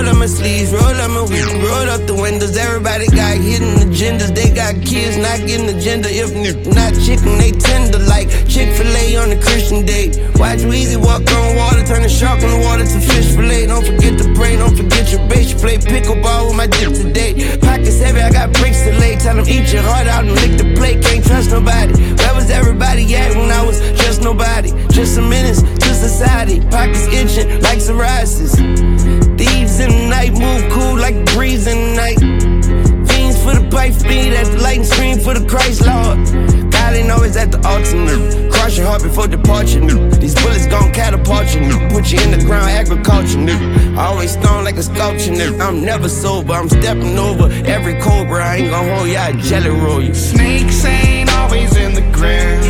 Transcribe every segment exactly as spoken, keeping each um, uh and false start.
roll up my sleeves, roll up my weed, roll up the windows. Everybody got hidden agendas. They got kids not getting agenda. If not chicken, they tender like Chick-fil-A on a Christian day. Watch Weezy walk on water, turn the shark on the water to fish fillet. Don't forget to pray, don't forget your base. You play pickleball with my dip today. Pockets heavy, I got bricks to lay. Tell them eat your heart out and lick the plate. Can't trust nobody. Where was everybody at when I was just nobody? Just a menace to society. Pockets itching like psoriasis. Thieves in the night move cool like a breeze in the night. Fiends for the pipe speed at the lightning scream for the Christ Lord. God ain't always at the altar, new. Cross your heart before departure, new. These bullets gon' catapult you, new. Put you in the ground, agriculture, new. Always stone like a sculpture, new. I'm never sober, I'm stepping over every cobra. I ain't gon' hold ya, I jelly roll you. Snakes ain't always in the ground.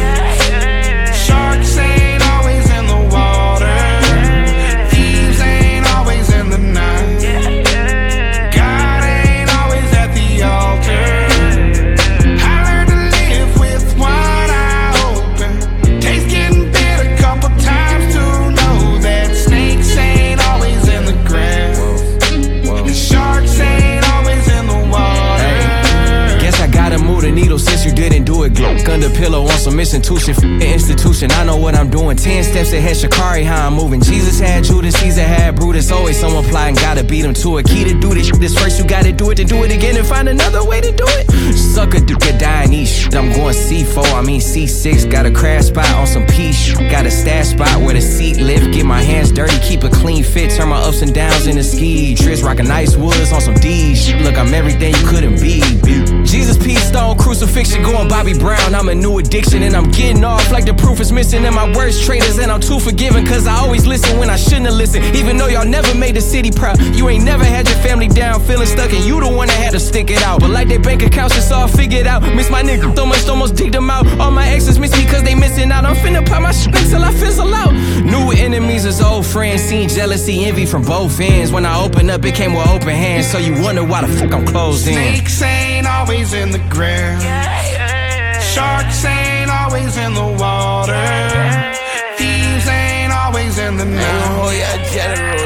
Sharks ain't always in the water. Thieves ain't always in the night. God ain't always at the altar. I learned to live with one eye open. Taste getting bit a couple times to know that snakes ain't always in the ground. And sharks ain't always in the water. Hey, guess I gotta move the needle since you didn't do it. Glow under pillow on some institution, f institution. I know what I'm doing. Ten steps ahead, Shakari, how I'm moving. Jesus had Judas, Caesar had Brutus. Always someone plotting, gotta beat him to it. Key to do this shit is first you gotta do it, then do it again and find another way to do it. Sucker do get dying eat shit. I'm going C four, I mean C six. Got a crash spot on some P shit. Got a stash spot where the seat lift. Get my hands dirty, keep a clean fit. Turn my ups and downs into ski trips. Rockin' ice woods on some D shit. Look, I'm everything you couldn't be. Jesus, peace, stone, crucifixion, going Bobby Brown. I'm a new addiction and I'm getting off like the proof is missing in my worst traitors. And I'm too forgiving cause I always listen when I shouldn't have listened. Even though y'all never made the city proud. You ain't never had your family down, feeling stuck, and you the one that had to stick it out. But like they bank accounts, it's all figured out. Miss my nigga so much, almost digged them out. All my exes miss me cause they missing out. I'm finna pop my shit till I fizzle out. New enemies is old friends. Seen jealousy, envy from both ends. When I open up, it came with open hands. So you wonder why the fuck I'm closed in. Snakes ain't always in the ground. Sharks ain't always in the water. Thieves ain't always in the night. Oh yeah, jelly roll.